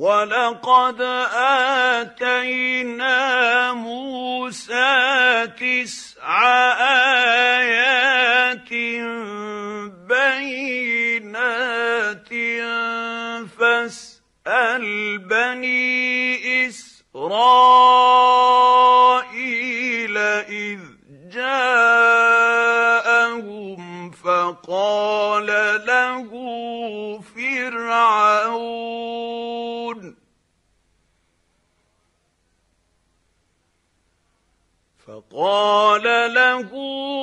وَلَقَدْ آتَيْنَا مُوسَىٰ 9 آيَاتٍ بَيِّنَاتٍ فَاسْأَلْ بَنِي إِسْرَائِيلَ إِذْ جَاءَهُمْ فَقَالَ له